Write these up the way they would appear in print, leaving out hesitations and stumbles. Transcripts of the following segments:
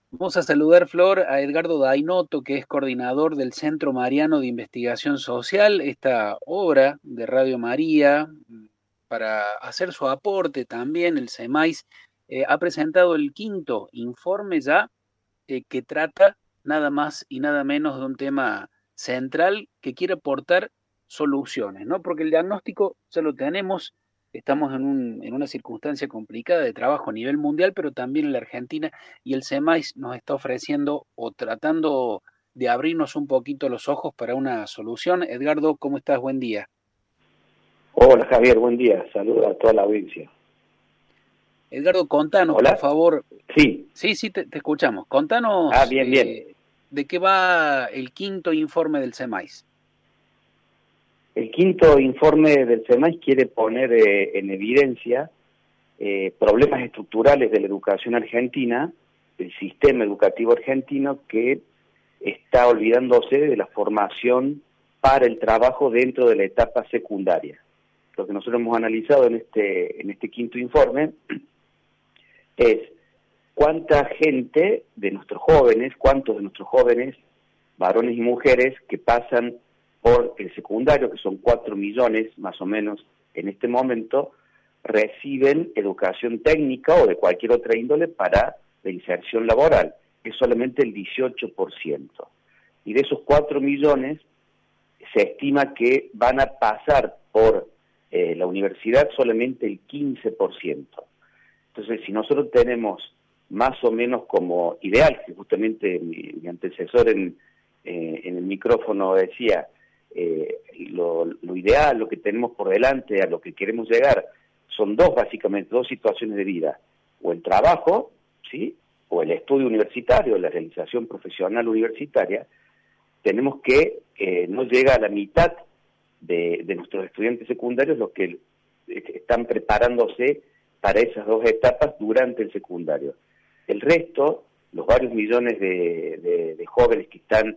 Vamos a saludar, Flor, a Edgardo Dainoto, que es coordinador del Centro Mariano de Investigación Social, esta obra de Radio María, para hacer su aporte también. El CEMAIS ha presentado el quinto informe ya, que trata nada más y nada menos de un tema central que quiere aportar soluciones, ¿no? Porque el diagnóstico ya lo tenemos, estamos en una circunstancia complicada de trabajo a nivel mundial, pero también en la Argentina, y el CEMAIS nos está ofreciendo o tratando de abrirnos un poquito los ojos para una solución. Edgardo, ¿cómo estás? Buen día. Hola Javier, buen día. Saludos a toda la audiencia. Edgardo, contanos, por Hola. favor. Sí. Sí, sí, te escuchamos. Ah, Contanos bien, bien. de qué va el quinto informe del CEMAIS. El quinto informe del CEMAIS quiere poner en evidencia problemas estructurales de la educación argentina, del sistema educativo argentino, que está olvidándose de la formación para el trabajo dentro de la etapa secundaria. Lo que nosotros hemos analizado en este quinto informe es cuánta gente de nuestros jóvenes, cuántos de nuestros jóvenes, varones y mujeres, que pasan por el secundario, que son 4 millones más o menos en este momento, reciben educación técnica o de cualquier otra índole para la inserción laboral. Es solamente el 18%. Y de esos 4 millones, se estima que van a pasar por la universidad solamente el 15%. Entonces, si nosotros tenemos más o menos como ideal, que justamente mi antecesor en el micrófono decía, lo ideal, lo que tenemos por delante, a lo que queremos llegar, son básicamente dos situaciones de vida: o el trabajo, ¿sí?, o el estudio universitario, la realización profesional universitaria. Tenemos que no llega a la mitad de nuestros estudiantes secundarios los que están preparándose para esas dos etapas durante el secundario. El resto, los varios millones de jóvenes que están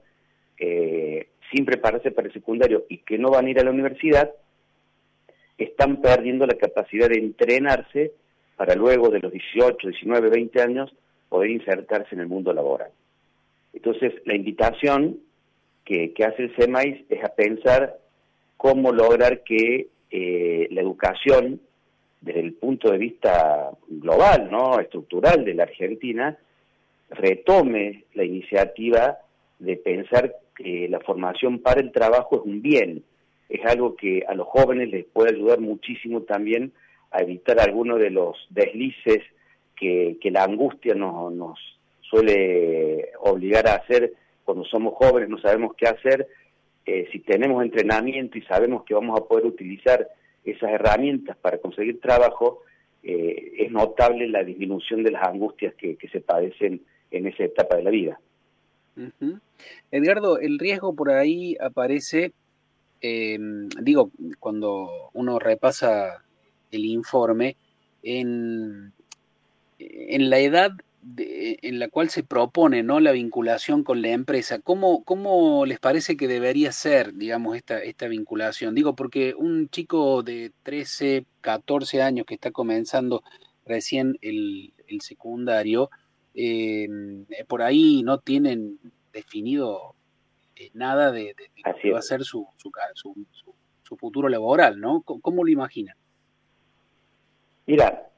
sin prepararse para el secundario y que no van a ir a la universidad, están perdiendo la capacidad de entrenarse para luego de los 18, 19, 20 años poder insertarse en el mundo laboral. Entonces, la invitación que hace el CEMAIS es a pensar cómo lograr que la educación, desde el punto de vista global, ¿no?, estructural de la Argentina, retome la iniciativa de pensar que la formación para el trabajo es un bien, es algo que a los jóvenes les puede ayudar muchísimo también a evitar algunos de los deslices que la angustia nos suele obligar a hacer cuando somos jóvenes. No sabemos qué hacer. Si tenemos entrenamiento y sabemos que vamos a poder utilizar esas herramientas para conseguir trabajo, es notable la disminución de las angustias que se padecen en esa etapa de la vida. Ujú. Edgardo, el riesgo por ahí aparece, digo, cuando uno repasa el informe, en, en la edad en la cual se propone, ¿no?, la vinculación con la empresa. ¿Cómo les parece que debería ser, digamos, esta vinculación? Digo, porque un chico de 13, 14 años que está comenzando recién el secundario, por ahí no tienen definido nada de lo Así que va a es. ser su futuro laboral, ¿no? ¿Cómo lo imaginan? Mira,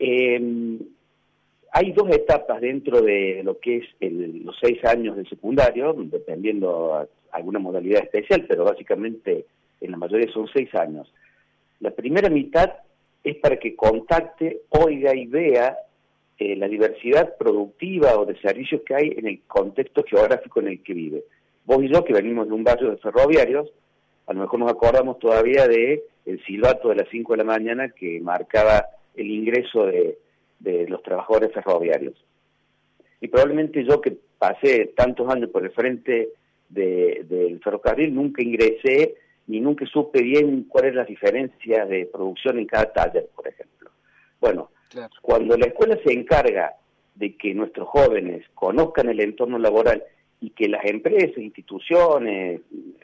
hay dos etapas dentro de lo que es los 6 años del secundario, dependiendo a alguna modalidad especial, pero básicamente en la mayoría son 6 años. La primera mitad es para que contacte, oiga y vea la diversidad productiva o de servicios que hay en el contexto geográfico en el que vive. Vos y yo, que venimos de un barrio de ferroviarios, a lo mejor nos acordamos todavía de el silbato de las 5 de la mañana que marcaba el ingreso de los trabajadores ferroviarios. Y probablemente yo, que pasé tantos años por el frente del ferrocarril, nunca ingresé ni nunca supe bien cuáles eran las diferencias de producción en cada taller, por ejemplo. Bueno, Claro. cuando la escuela se encarga de que nuestros jóvenes conozcan el entorno laboral y que las empresas, instituciones,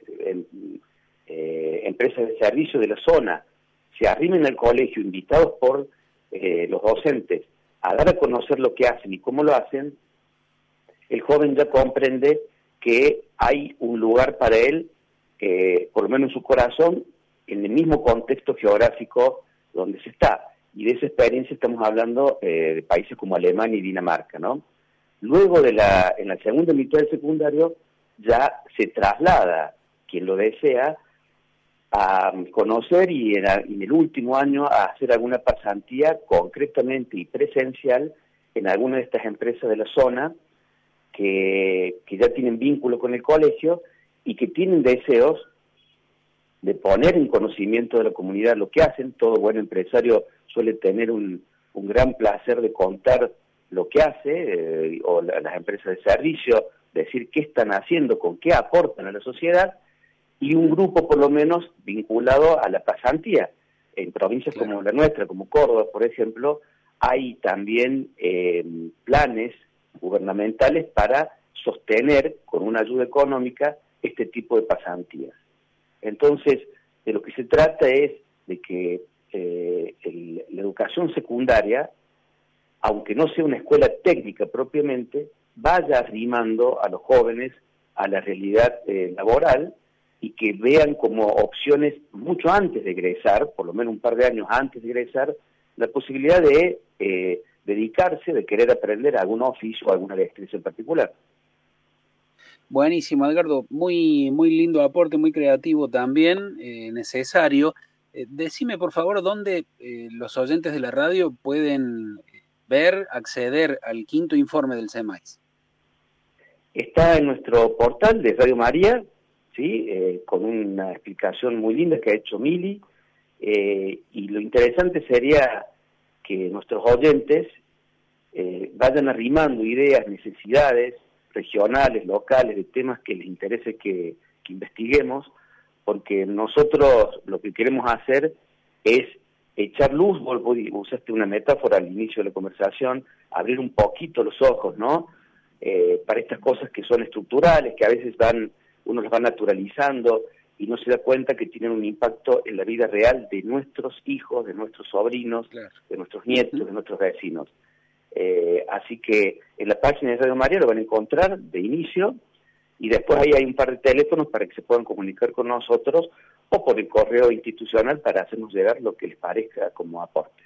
empresas de servicio de la zona se arrimen al colegio, invitados por los docentes, a dar a conocer lo que hacen y cómo lo hacen, el joven ya comprende que hay un lugar para él, por lo menos en su corazón, en el mismo contexto geográfico donde se está. Y de esa experiencia estamos hablando de países como Alemania y Dinamarca, ¿no? Luego en la segunda mitad del secundario ya se traslada, quien lo desea, a conocer y en el último año a hacer alguna pasantía concretamente y presencial en alguna de estas empresas de la zona que ya tienen vínculo con el colegio y que tienen deseos de poner en conocimiento de la comunidad lo que hacen. Todo buen empresario suele tener un gran placer de contar lo que hace, o las empresas de servicio, decir qué están haciendo, con qué aportan a la sociedad, y un grupo por lo menos vinculado a la pasantía. En provincias como la nuestra, como Córdoba, por ejemplo, hay también planes gubernamentales para sostener con una ayuda económica este tipo de pasantías. Entonces, de lo que se trata es de que la educación secundaria, aunque no sea una escuela técnica propiamente, vaya arrimando a los jóvenes a la realidad laboral y que vean como opciones mucho antes de egresar, por lo menos un par de años antes de egresar, la posibilidad de dedicarse, de querer aprender algún oficio o alguna destreza en particular. Buenísimo, Edgardo. Muy, muy lindo aporte, muy creativo también, necesario. Decime, por favor, dónde los oyentes de la radio pueden ver, acceder al quinto informe del CEMAIS. Está en nuestro portal de Radio María, ¿sí? Con una explicación muy linda que ha hecho Mili, y lo interesante sería que nuestros oyentes vayan arrimando ideas, necesidades regionales, locales, de temas que les interese que investiguemos, porque nosotros lo que queremos hacer es echar luz. Vos usaste una metáfora al inicio de la conversación, abrir un poquito los ojos, ¿no? Para estas cosas que son estructurales, que a veces uno las va naturalizando y no se da cuenta que tienen un impacto en la vida real de nuestros hijos, de nuestros sobrinos, claro, de nuestros nietos, de nuestros vecinos. Así que en la página de Radio María lo van a encontrar de inicio, y después ahí hay un par de teléfonos para que se puedan comunicar con nosotros, o por el correo institucional para hacernos llegar lo que les parezca como aporte.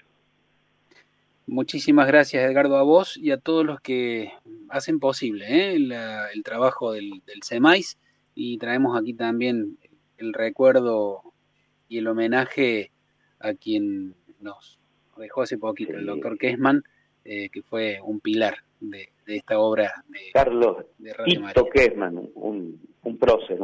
Muchísimas gracias, Edgardo, a vos y a todos los que hacen posible el trabajo del CEMAIS, y traemos aquí también el recuerdo y el homenaje a quien nos dejó hace poquito, el doctor Kessman, que fue un pilar de esta obra de Carlos de Radio María. Kessman, un prócer,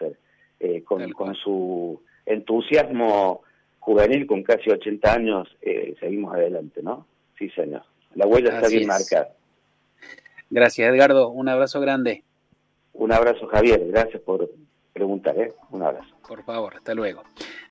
con su entusiasmo juvenil, con casi 80 años, seguimos adelante, ¿no? Sí, señor. La huella está bien marcada. Gracias, Edgardo. Un abrazo grande. Un abrazo, Javier. Gracias por preguntar, Un abrazo. Por favor, hasta luego.